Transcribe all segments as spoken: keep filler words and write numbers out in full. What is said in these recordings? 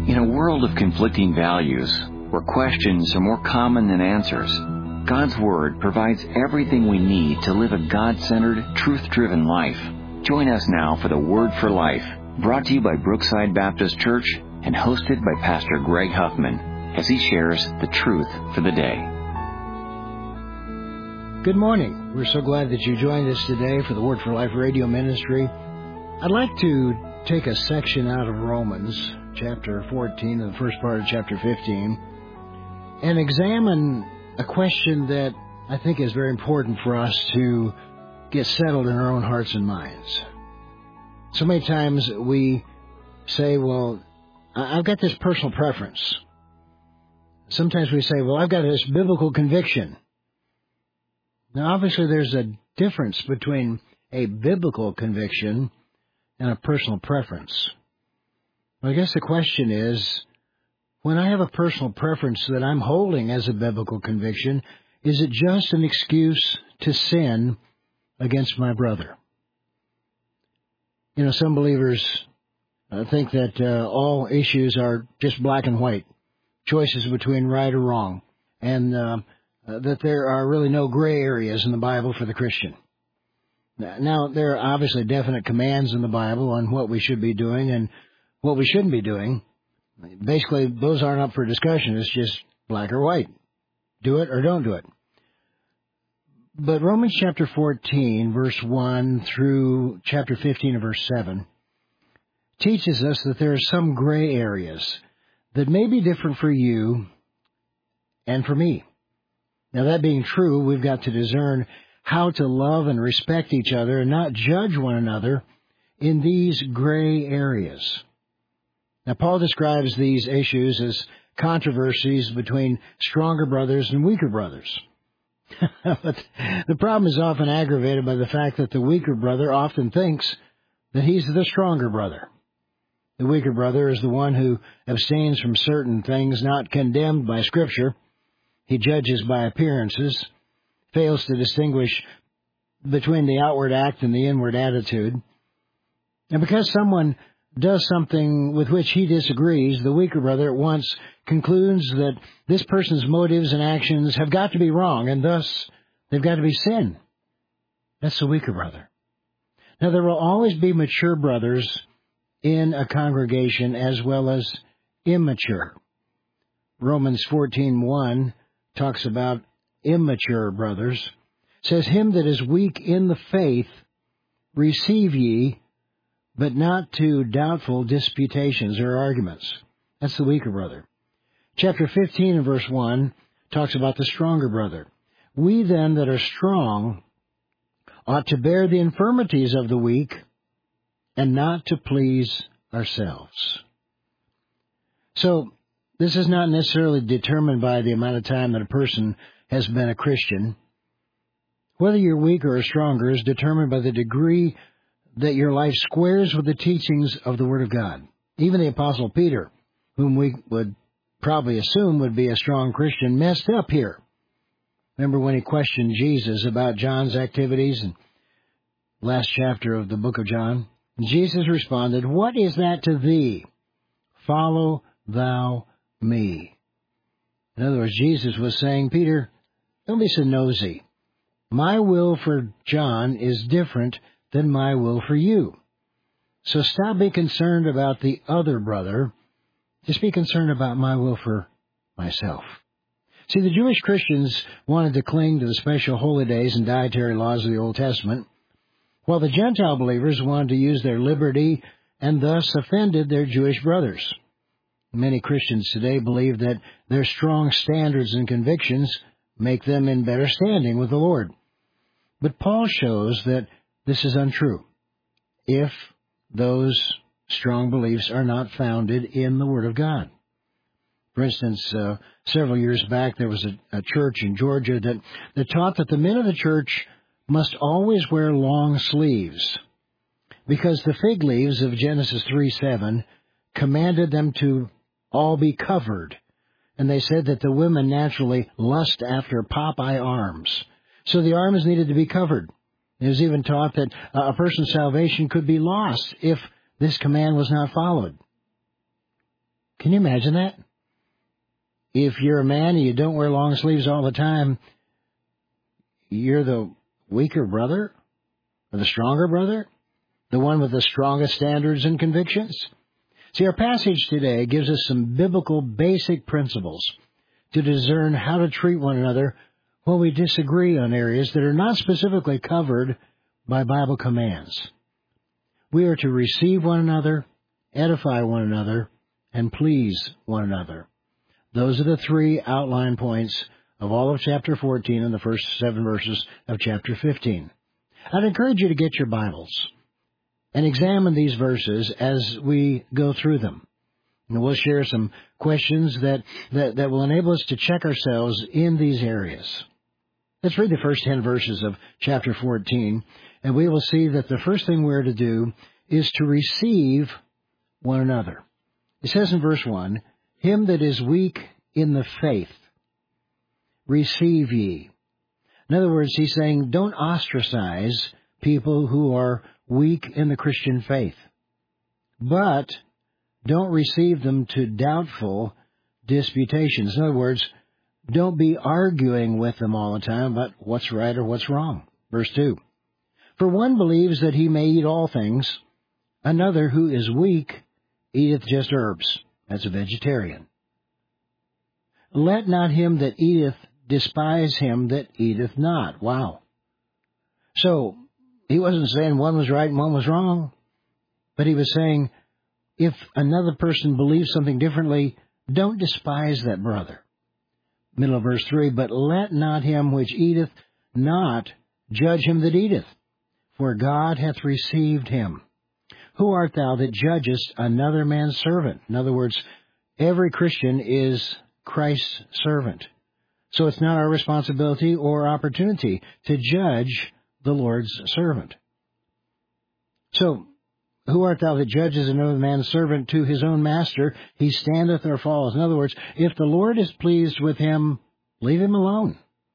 In a world of conflicting values, where questions are more common than answers, God's Word provides everything we need to live a God-centered, truth-driven life. Join us now for the Word for Life, brought to you by Brookside Baptist Church and hosted by Pastor Greg Huffman, as he shares the truth for the day. Good morning. We're so glad that you joined us today for the Word for Life radio ministry. I'd like to take a section out of Romans, chapter fourteen, and the first part of chapter fifteen, and examine a question that I think is very important for us to get settled in our own hearts and minds. So many times we say, well, I've got this personal preference. Sometimes we say, well, I've got this biblical conviction. Now, obviously, there's a difference between a biblical conviction and a personal preference. Well, I guess the question is, when I have a personal preference that I'm holding as a biblical conviction, is it just an excuse to sin against my brother? You know, some believers uh, think that uh, all issues are just black and white, choices between right or wrong, and uh, uh, that there are really no gray areas in the Bible for the Christian. Now, there are obviously definite commands in the Bible on what we should be doing and what we shouldn't be doing. Basically, those aren't up for discussion. It's just black or white. Do it or don't do it. But Romans chapter fourteen, verse one through chapter fifteen and verse seven teaches us that there are some gray areas that may be different for you and for me. Now, that being true, we've got to discern how to love and respect each other and not judge one another in these gray areas. Now, Paul describes these issues as controversies between stronger brothers and weaker brothers. But the problem is often aggravated by the fact that the weaker brother often thinks that he's the stronger brother. The weaker brother is the one who abstains from certain things not condemned by Scripture. He judges by appearances, fails to distinguish between the outward act and the inward attitude. And because someone does something with which he disagrees, the weaker brother at once concludes that this person's motives and actions have got to be wrong, and thus they've got to be sin. That's the weaker brother. Now, there will always be mature brothers in a congregation as well as immature. Romans fourteen one talks about immature brothers. Says, him that is weak in the faith receive ye, but not to doubtful disputations or arguments. That's the weaker brother. Chapter fifteen and verse one talks about the stronger brother. We then that are strong ought to bear the infirmities of the weak and not to please ourselves. So, this is not necessarily determined by the amount of time that a person has been a Christian. Whether you're weaker or stronger is determined by the degree that your life squares with the teachings of the Word of God. Even the Apostle Peter, whom we would probably assume would be a strong Christian, messed up here. Remember when he questioned Jesus about John's activities in the last chapter of the book of John? Jesus responded, what is that to thee? Follow thou me. In other words, Jesus was saying, Peter, don't be so nosy. My will for John is different than my will for you. So stop being concerned about the other brother. Just be concerned about my will for myself. See, the Jewish Christians wanted to cling to the special holy days and dietary laws of the Old Testament, while the Gentile believers wanted to use their liberty and thus offended their Jewish brothers. Many Christians today believe that their strong standards and convictions make them in better standing with the Lord. But Paul shows that this is untrue if those strong beliefs are not founded in the Word of God. For instance, uh, several years back, there was a, a church in Georgia that, that taught that the men of the church must always wear long sleeves because the fig leaves of Genesis three seven commanded them to all be covered. And they said that the women naturally lust after Popeye arms. So the arms needed to be covered. It was even taught that a person's salvation could be lost if this command was not followed. Can you imagine that? If you're a man and you don't wear long sleeves all the time, you're the weaker brother? Or the stronger brother? The one with the strongest standards and convictions? See, our passage today gives us some biblical basic principles to discern how to treat one another when we disagree on areas that are not specifically covered by Bible commands. We are to receive one another, edify one another, and please one another. Those are the three outline points of all of chapter fourteen and the first seven verses of chapter fifteen. I'd encourage you to get your Bibles and examine these verses as we go through them. And we'll share some questions that, that, that will enable us to check ourselves in these areas. Let's read the first ten verses of chapter fourteen, and we will see that the first thing we're to do is to receive one another. It says in verse one, "Him that is weak in the faith, receive ye." In other words, he's saying, don't ostracize people who are weak in the Christian faith, but don't receive them to doubtful disputations. In other words, don't be arguing with them all the time about what's right or what's wrong. Verse two, "For one believes that he may eat all things, another who is weak eateth just herbs." That's a vegetarian. "Let not him that eateth despise him that eateth not." Wow. So, he wasn't saying one was right and one was wrong, but he was saying, if another person believes something differently, don't despise that brother. Middle of verse three, "But let not him which eateth not judge him that eateth, for God hath received him. Who art thou that judgest another man's servant?" In other words, every Christian is Christ's servant. So it's not our responsibility or opportunity to judge the Lord's servant. So, "Who art thou that judges another man's servant to his own master? He standeth or falleth." In other words, if the Lord is pleased with him, leave him alone.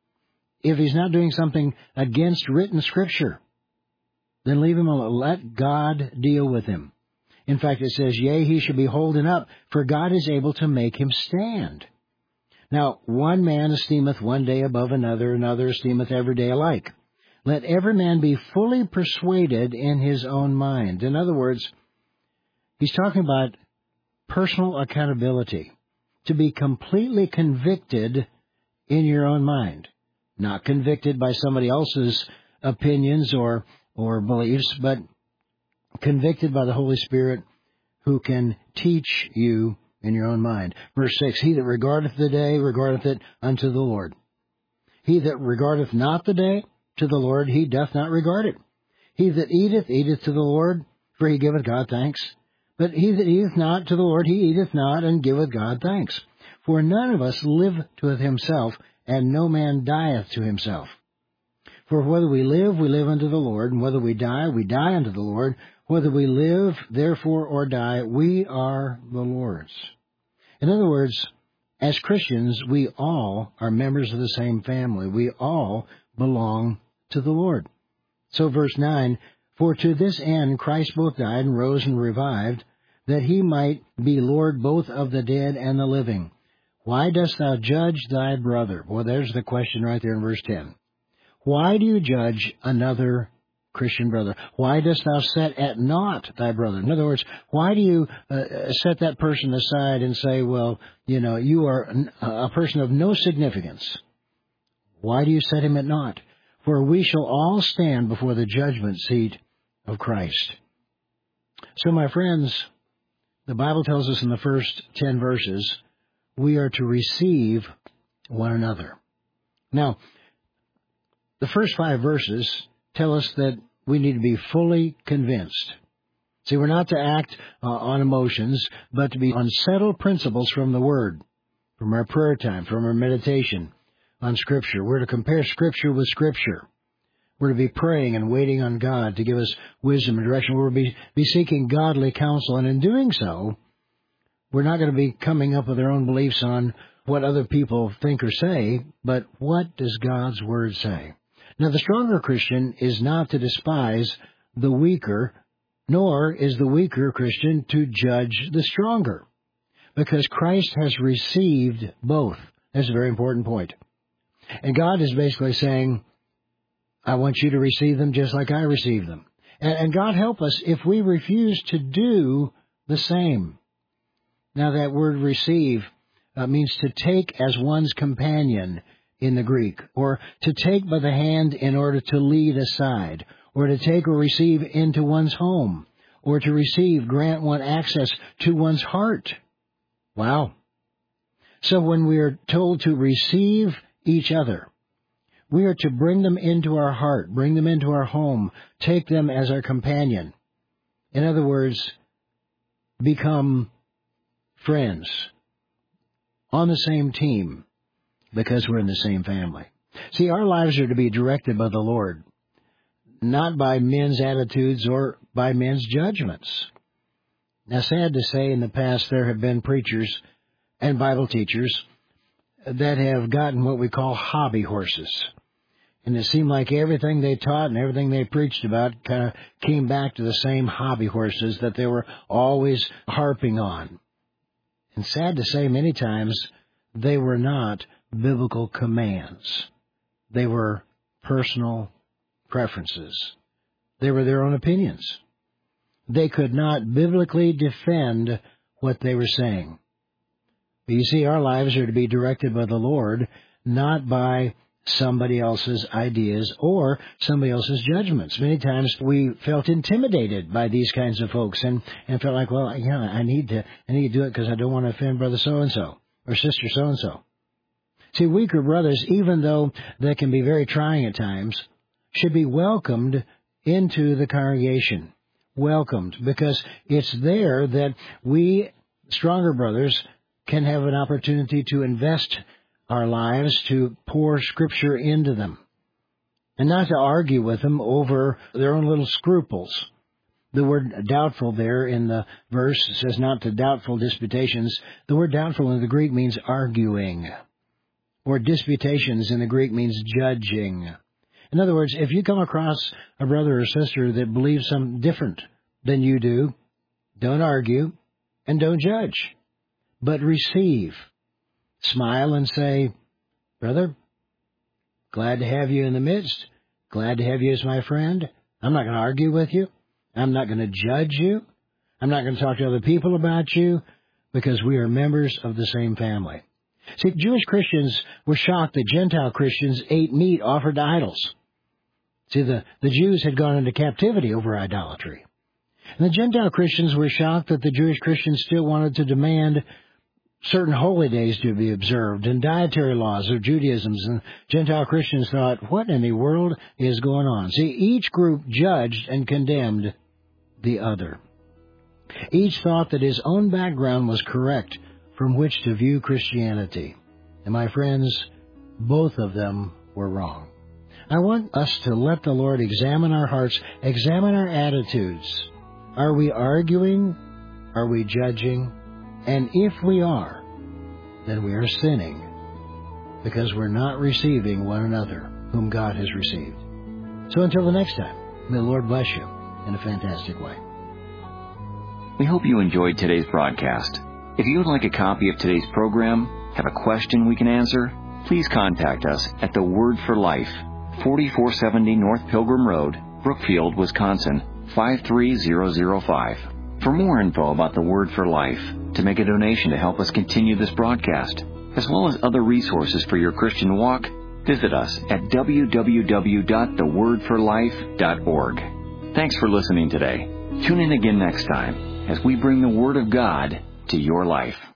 If he's not doing something against written Scripture, then leave him alone. Let God deal with him. In fact, it says, "Yea, he shall be holden up, for God is able to make him stand." Now, one man esteemeth one day above another, another esteemeth every day alike. Let every man be fully persuaded in his own mind. In other words, he's talking about personal accountability, to be completely convicted in your own mind, not convicted by somebody else's opinions or, or beliefs, but convicted by the Holy Spirit who can teach you in your own mind. Verse six, "He that regardeth the day, regardeth it unto the Lord. He that regardeth not the day, to the Lord he doth not regard it. He that eateth, eateth to the Lord, for he giveth God thanks. But he that eateth not to the Lord, he eateth not, and giveth God thanks. For none of us live to himself, and no man dieth to himself. For whether we live, we live unto the Lord, and whether we die, we die unto the Lord. Whether we live, therefore, or die, we are the Lord's." In other words, as Christians, we all are members of the same family. We all belong to the Lord. So verse nine, "For to this end Christ both died and rose and revived, that he might be Lord both of the dead and the living. Why dost thou judge thy brother?" Well, there's the question right there in verse ten. Why do you judge another Christian brother? "Why dost thou set at naught thy brother?" In other words, why do you uh, set that person aside and say, well, you know, you are a person of no significance? Why do you set him at naught? "For we shall all stand before the judgment seat of Christ." So, my friends, the Bible tells us in the first ten verses, we are to receive one another. Now, the first five verses tell us that we need to be fully convinced. See, we're not to act uh, on emotions, but to be on settled principles from the Word, from our prayer time, from our meditation on Scripture. We're to compare Scripture with Scripture. We're to be praying and waiting on God to give us wisdom and direction. We're to be, be seeking godly counsel, and in doing so, we're not going to be coming up with our own beliefs on what other people think or say, but what does God's Word say? Now, the stronger Christian is not to despise the weaker, nor is the weaker Christian to judge the stronger. because Christ has received both. That's a very important point. And God is basically saying, I want you to receive them just like I received them. And, and God help us if we refuse to do the same. Now that word receive uh, means to take as one's companion in the Greek, or to take by the hand in order to lead aside, or to take or receive into one's home, or to receive, grant one access to one's heart. Wow. So when we are told to receive each other, we are to bring them into our heart, bring them into our home, take them as our companion. In other words, become friends on the same team because we're in the same family. See, our lives are to be directed by the Lord, not by men's attitudes or by men's judgments. Now, sad to say, in the past there have been preachers and Bible teachers that have gotten what we call hobby horses. And it seemed like everything they taught and everything they preached about kind of came back to the same hobby horses that they were always harping on. And sad to say, many times they were not biblical commands. They were personal preferences. They were their own opinions. They could not biblically defend what they were saying. But you see, our lives are to be directed by the Lord, not by somebody else's ideas or somebody else's judgments. Many times we felt intimidated by these kinds of folks and, and felt like, well, yeah, I need to, I need to do it because I don't want to offend brother so-and-so or sister so-and-so. See, weaker brothers, even though they can be very trying at times, should be welcomed into the congregation. Welcomed, because it's there that we, stronger brothers, can have an opportunity to invest our lives, to pour Scripture into them, and not to argue with them over their own little scruples. The word doubtful there in the verse says not to doubtful disputations. The word doubtful in the Greek means arguing, or disputations in the Greek means judging. In other words, if you come across a brother or sister that believes something different than you do, don't argue and don't judge, but receive. Smile and say, brother, glad to have you in the midst. Glad to have you as my friend. I'm not going to argue with you. I'm not going to judge you. I'm not going to talk to other people about you, because we are members of the same family. See, Jewish Christians were shocked that Gentile Christians ate meat offered to idols. See, the, the Jews had gone into captivity over idolatry. And the Gentile Christians were shocked that the Jewish Christians still wanted to demand certain holy days to be observed and dietary laws of Judaism. And Gentile Christians thought, what in the world is going on? See, each group judged and condemned the other. Each thought that his own background was correct from which to view Christianity. And my friends, both of them were wrong. I want us to let the Lord examine our hearts, examine our attitudes. Are we arguing? Are we judging? And if we are, then we are sinning, because we're not receiving one another whom God has received. So until the next time, may the Lord bless you in a fantastic way. We hope you enjoyed today's broadcast. If you would like a copy of today's program, have a question we can answer, please contact us at The Word for Life, forty-four seventy North Pilgrim Road, Brookfield, Wisconsin, five three zero zero five. For more info about The Word for Life, to make a donation to help us continue this broadcast, as well as other resources for your Christian walk, visit us at w w w dot the word for life dot org. Thanks for listening today. Tune in again next time as we bring the Word of God to your life.